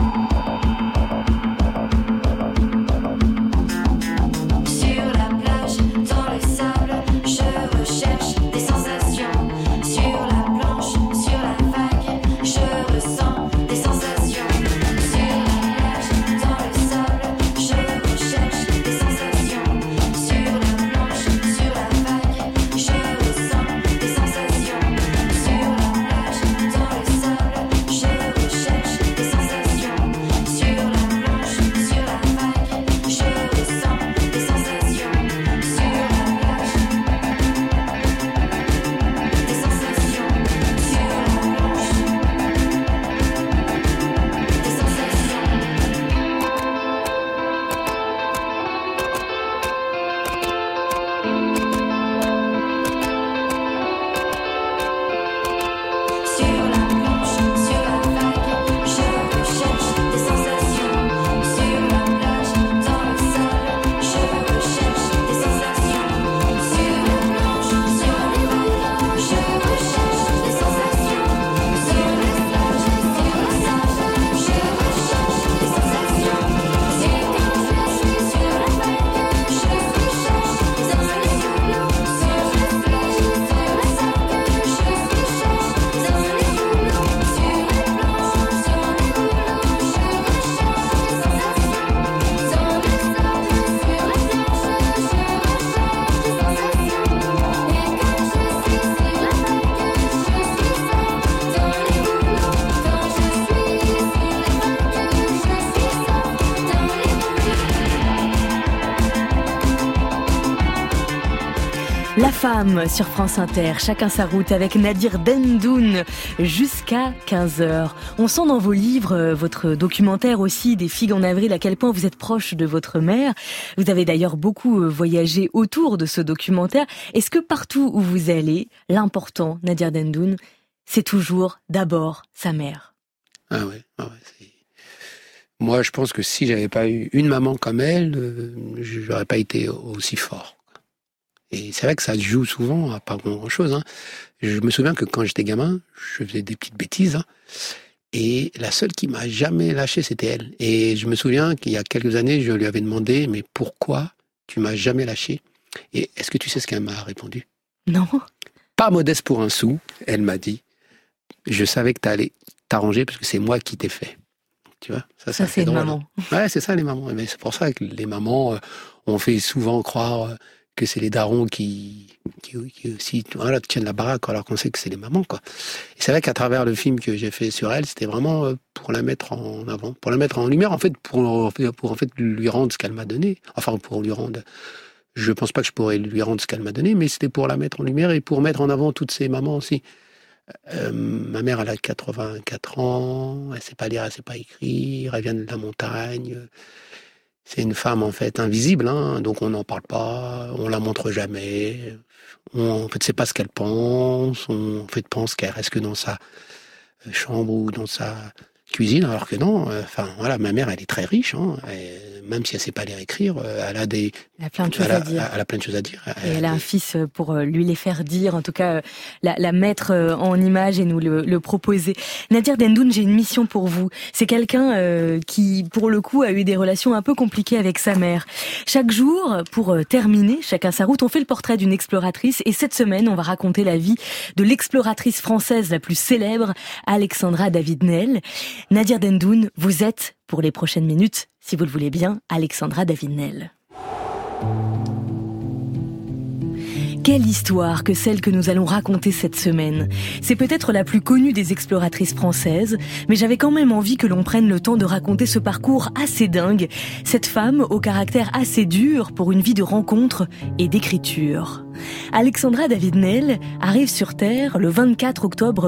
Sur la plage
La femme sur France Inter, chacun sa route avec Nadir Dendoun jusqu'à 15h. On sent dans vos livres, votre documentaire aussi, Des figues en avril, à quel point vous êtes proche de votre mère. Vous avez d'ailleurs beaucoup voyagé autour de ce documentaire. Est-ce que partout où vous allez, l'important, Nadir Dendoun, c'est toujours d'abord sa mère?
Ah ouais, Moi, je pense que si j'avais pas eu une maman comme elle, j'aurais pas été aussi fort. Et c'est vrai que ça se joue souvent à pas grand-chose. Je me souviens que quand j'étais gamin, je faisais des petites bêtises. Et la seule qui m'a jamais lâché, c'était elle. Et je me souviens qu'il y a quelques années, je lui avais demandé « Mais pourquoi tu m'as jamais lâché ?» Et est-ce que tu sais ce qu'elle m'a répondu?
Non.
Pas modeste pour un sou, elle m'a dit « Je savais que t'allais t'arranger parce que c'est moi qui t'ai fait. » Tu vois,
ça c'est une maman.
Ouais, c'est ça les mamans. Mais c'est pour ça que les mamans, on fait souvent croire que c'est les darons qui aussi tiennent la baraque alors qu'on sait que c'est les mamans, quoi. Et c'est vrai qu'à travers le film que j'ai fait sur elle, c'était vraiment pour la mettre en avant, pour la mettre en lumière, en fait, pour en fait lui rendre ce qu'elle m'a donné. Enfin, pour lui rendre. Je pense pas que je pourrais lui rendre ce qu'elle m'a donné, mais c'était pour la mettre en lumière et pour mettre en avant toutes ces mamans aussi. Ma mère, elle a 84 ans, elle sait pas lire, elle sait pas écrire, elle vient de la montagne. C'est une femme, en fait, invisible, donc on n'en parle pas, on la montre jamais. On, en fait, sait pas ce qu'elle pense, on, en fait, pense qu'elle reste que dans sa chambre ou dans sa cuisine, alors que non. Ma mère, elle est très riche, même si elle sait pas lire écrire, elle a plein de choses à dire. Elle a plein de choses à dire.
Et elle a un fils pour lui les faire dire, en tout cas la mettre en image et nous le proposer. Nadir Dendoun, j'ai une mission pour vous. C'est quelqu'un qui, pour le coup, a eu des relations un peu compliquées avec sa mère. Chaque jour, pour terminer, chacun sa route, on fait le portrait d'une exploratrice. Et cette semaine, on va raconter la vie de l'exploratrice française la plus célèbre, Alexandra David-Néel. Nadir Dendoun, vous êtes, pour les prochaines minutes, si vous le voulez bien, Alexandra David-Néel. Quelle histoire que celle que nous allons raconter cette semaine. C'est peut-être la plus connue des exploratrices françaises, mais j'avais quand même envie que l'on prenne le temps de raconter ce parcours assez dingue, cette femme au caractère assez dur pour une vie de rencontres et d'écriture. Alexandra David-Néel arrive sur Terre le 24 octobre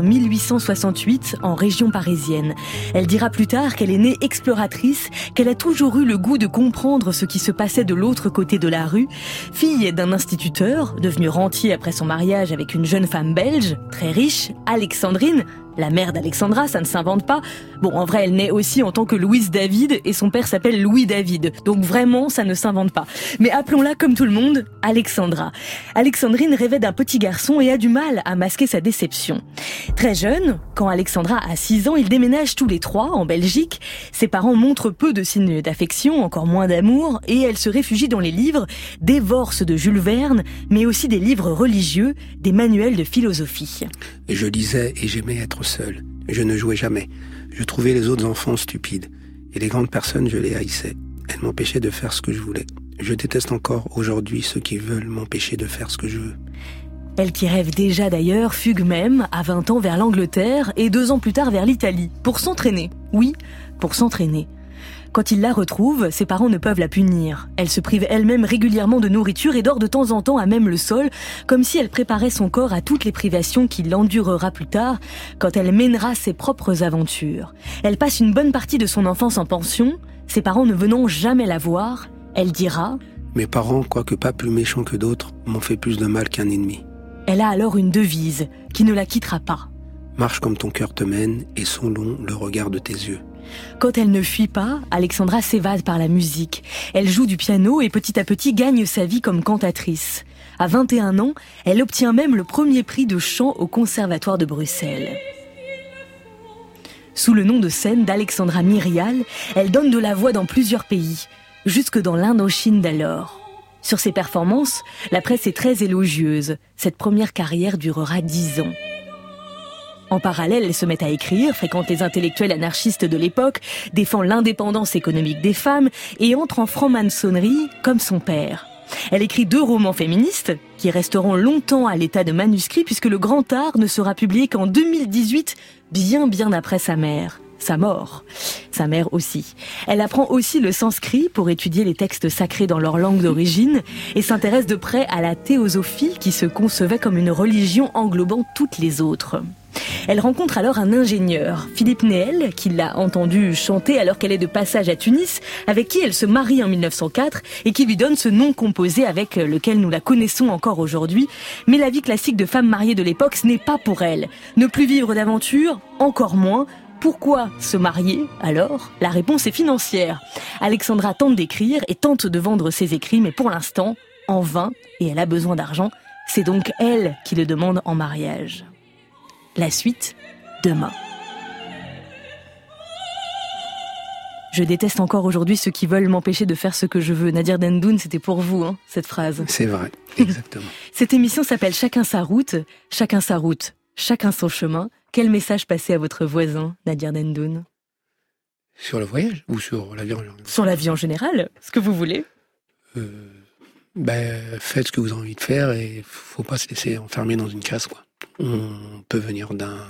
1868 en région parisienne. Elle dira plus tard qu'elle est née exploratrice, qu'elle a toujours eu le goût de comprendre ce qui se passait de l'autre côté de la rue. Fille d'un instituteur, devenu rentier après son mariage avec une jeune femme belge, très riche, Alexandrine, la mère d'Alexandra, ça ne s'invente pas. Bon, en vrai, elle naît aussi en tant que Louise David et son père s'appelle Louis David. Donc vraiment, ça ne s'invente pas. Mais appelons-la comme tout le monde, Alexandra. Alexandrine rêvait d'un petit garçon et a du mal à masquer sa déception. Très jeune, quand Alexandra a 6 ans, ils déménagent tous les 3 en Belgique. Ses parents montrent peu de signes d'affection, encore moins d'amour, et elle se réfugie dans les livres, dévore ceux de Jules Verne, mais aussi des livres religieux, des manuels de philosophie.
Je lisais et j'aimais être seul. Je ne jouais jamais. Je trouvais les autres enfants stupides. Et les grandes personnes, je les haïssais. Elles m'empêchaient de faire ce que je voulais. Je déteste encore aujourd'hui ceux qui veulent m'empêcher de faire ce que je veux.
Elle qui rêve déjà d'ailleurs, fugue même, à 20 ans vers l'Angleterre et 2 ans plus tard vers l'Italie, pour s'entraîner. Oui, pour s'entraîner. Quand il la retrouve, ses parents ne peuvent la punir. Elle se prive elle-même régulièrement de nourriture et dort de temps en temps à même le sol, comme si elle préparait son corps à toutes les privations qu'il endurera plus tard, quand elle mènera ses propres aventures. Elle passe une bonne partie de son enfance en pension, ses parents ne venant jamais la voir. Elle dira «
Mes parents, quoique pas plus méchants que d'autres, m'ont fait plus de mal qu'un ennemi. »
Elle a alors une devise qui ne la quittera pas.
« Marche comme ton cœur te mène et son long le regard de tes yeux. »
Quand elle ne fuit pas, Alexandra s'évade par la musique. Elle joue du piano et petit à petit gagne sa vie comme cantatrice. À 21 ans, elle obtient même le premier prix de chant au Conservatoire de Bruxelles. Sous le nom de scène d'Alexandra Myrial, elle donne de la voix dans plusieurs pays, jusque dans l'Indochine d'alors. Sur ses performances, la presse est très élogieuse. Cette première carrière durera 10 ans. En parallèle, elle se met à écrire, fréquente les intellectuels anarchistes de l'époque, défend l'indépendance économique des femmes et entre en franc-maçonnerie comme son père. Elle écrit 2 romans féministes qui resteront longtemps à l'état de manuscrit puisque le Grand Art ne sera publié qu'en 2018, bien après sa mère. sa mort. Sa mère aussi. Elle apprend aussi le sanskrit pour étudier les textes sacrés dans leur langue d'origine et s'intéresse de près à la théosophie qui se concevait comme une religion englobant toutes les autres. Elle rencontre alors un ingénieur, Philippe Néel, qui l'a entendu chanter alors qu'elle est de passage à Tunis, avec qui elle se marie en 1904 et qui lui donne ce nom composé avec lequel nous la connaissons encore aujourd'hui. Mais la vie classique de femme mariée de l'époque, ce n'est pas pour elle. Ne plus vivre d'aventure, encore moins. Pourquoi se marier alors ? La réponse est financière. Alexandra tente d'écrire et tente de vendre ses écrits, mais pour l'instant, en vain, et elle a besoin d'argent. C'est donc elle qui le demande en mariage. La suite, demain. Je déteste encore aujourd'hui ceux qui veulent m'empêcher de faire ce que je veux. Nadir Dendoun, c'était pour vous, cette phrase.
C'est vrai, exactement.
Cette émission s'appelle Chacun sa route, chacun son chemin. Quel message passer à votre voisin, Nadir Dendoun ?
Sur le voyage ou sur la vie en général ?
Sur la vie en général, ce que vous voulez.
Faites ce que vous avez envie de faire et faut pas se laisser enfermer dans une case, quoi. On peut venir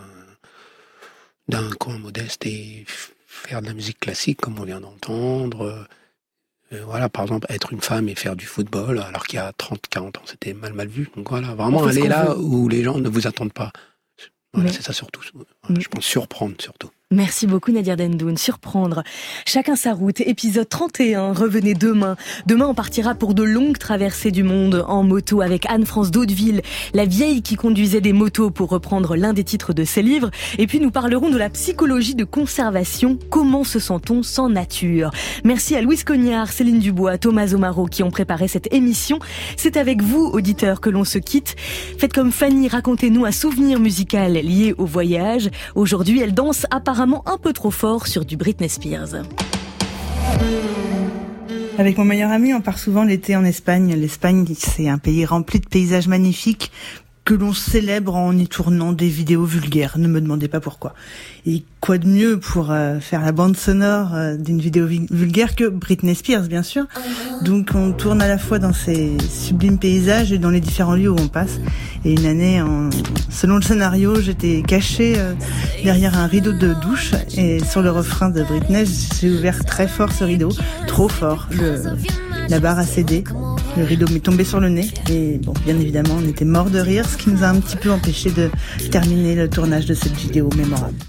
d'un coin modeste et faire de la musique classique comme on vient d'entendre. Par exemple, être une femme et faire du football alors qu'il y a 30-40 ans, c'était mal vu. Donc voilà, vraiment aller là où les gens ne vous attendent pas. Voilà, c'est ça surtout. Je pense surprendre surtout.
Merci beaucoup Nadir Dendoun. Surprendre. Chacun sa route, épisode 31. Revenez demain. Demain, on partira pour de longues traversées du monde en moto avec Anne-France d'Hauteville, la vieille qui conduisait des motos pour reprendre l'un des titres de ses livres. Et puis nous parlerons de la psychologie de conservation. Comment se sent-on sans nature ? Merci à Louise Cognard, Céline Dubois, Thomas Omaro qui ont préparé cette émission. C'est avec vous, auditeurs, que l'on se quitte. Faites comme Fanny, racontez-nous un souvenir musical lié au voyage. Aujourd'hui, elle danse apparemment un peu trop fort sur du Britney Spears.
Avec mon meilleur ami, on part souvent l'été en Espagne. L'Espagne, c'est un pays rempli de paysages magnifiques que l'on célèbre en y tournant des vidéos vulgaires. Ne me demandez pas pourquoi. Et quoi de mieux pour faire la bande sonore d'une vidéo vulgaire que Britney Spears, bien sûr. Donc on tourne à la fois dans ces sublimes paysages et dans les différents lieux où on passe. Et une année, selon le scénario, j'étais cachée derrière un rideau de douche. Et sur le refrain de Britney, j'ai ouvert très fort ce rideau. Trop fort. La barre a cédé. Le rideau m'est tombé sur le nez. Et bon, bien évidemment, on était morts de rire, ce qui nous a un petit peu empêché de terminer le tournage de cette vidéo mémorable.